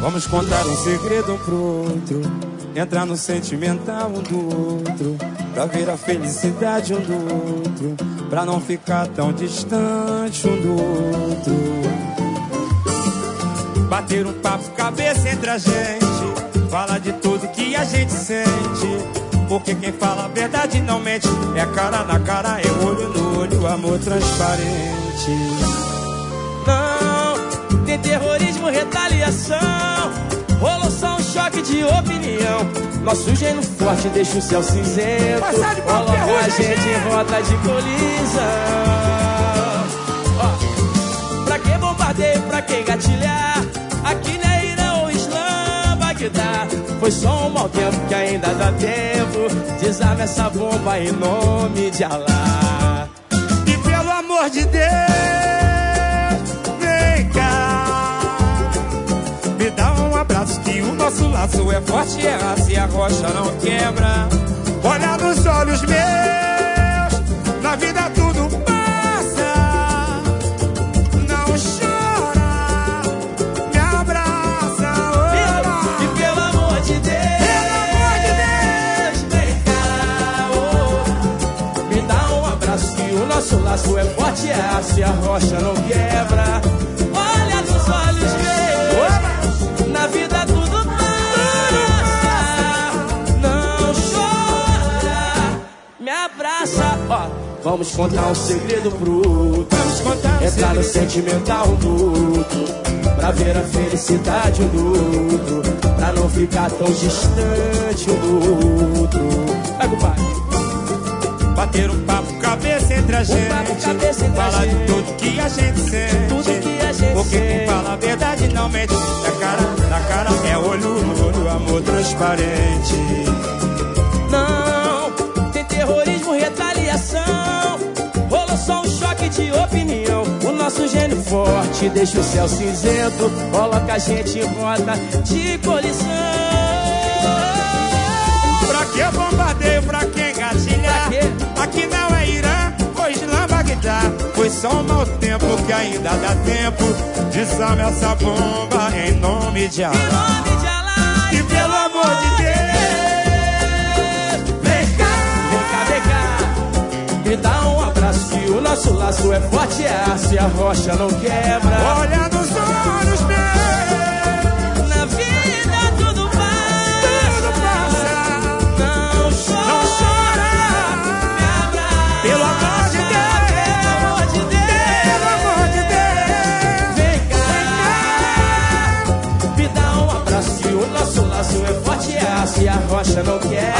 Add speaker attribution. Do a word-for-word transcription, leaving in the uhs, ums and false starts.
Speaker 1: Vamos contar um segredo um pro outro, entrar no sentimental um do outro, pra ver a felicidade um do outro, pra não ficar tão distante um do outro. Bater um papo cabeça entre a gente, fala de tudo que a gente sente, porque quem fala a verdade não mente. É cara na cara, é olho no olho, amor transparente.
Speaker 2: Não, tem terrorismo, retaliação, rolou só um choque de opinião. Nosso gênio forte deixa o céu cinzento, coloca a gente em rota de colisão. Ó, pra que bombardeio, pra que gatilhar? Aqui não é Irã ou Islã, Bagdá. Foi só um mau tempo que ainda dá tempo. Desarma essa bomba em nome de Alá.
Speaker 1: E pelo amor de Deus, vem cá, me dá um abraço que o nosso laço é forte, é aço e a rocha não quebra. Olha nos olhos meus, na vida tudo passa. Não chora, me abraça, ora.
Speaker 2: E pelo amor de Deus,
Speaker 1: pelo amor de Deus,
Speaker 2: vem cá, oh, me dá um abraço que o nosso laço é forte, é aço e a rocha não quebra. Olha nos olhos meus, na vida tudo passa. Não chora, me abraça. Ó, vamos contar um segredo pro outro,
Speaker 1: vamos contar um
Speaker 2: entrar no
Speaker 1: segredo.
Speaker 2: sentimental um do outro, pra ver a felicidade um do outro, pra não ficar tão distante um do outro. Vai, compadre.
Speaker 1: Bater um papo cabeça entre a gente,
Speaker 2: papo cabeça entre a
Speaker 1: falar de
Speaker 2: gente,
Speaker 1: tudo que a gente sente,
Speaker 2: tudo que a gente
Speaker 1: porque
Speaker 2: sente.
Speaker 1: quem fala a verdade não mente. É cara na cara, é olho no olho, amor transparente.
Speaker 2: Não, tem terrorismo, retaliação, rolou só um choque de opinião. O nosso gênio forte deixa o céu cinzento, coloca a gente em rota de colisão.
Speaker 1: Pra que bombardeio, pra quem gatilhar?
Speaker 2: Pra quê?
Speaker 1: Aqui não é Irã ou Islã, Bagdá. Foi só um mau tempo que ainda dá tempo. Desarme essa bomba em nome de
Speaker 2: Em
Speaker 1: Alá.
Speaker 2: nome de Alá,
Speaker 1: E pelo amor de Deus, vem cá,
Speaker 2: vem cá, vem cá, me dá um abraço que o nosso laço é forte, é aço e a rocha não quebra.
Speaker 1: olha nos olhos meus,
Speaker 2: Na vida tudo passa,
Speaker 1: tudo passa.
Speaker 2: não chora,
Speaker 1: Não chora,
Speaker 2: me abraça.
Speaker 1: pelo amor de Deus,
Speaker 2: Pelo amor de
Speaker 1: pelo amor de Deus,
Speaker 2: Deus, vem cá, me dá um abraço que o nosso laço é forte, é aço e a rocha não quebra.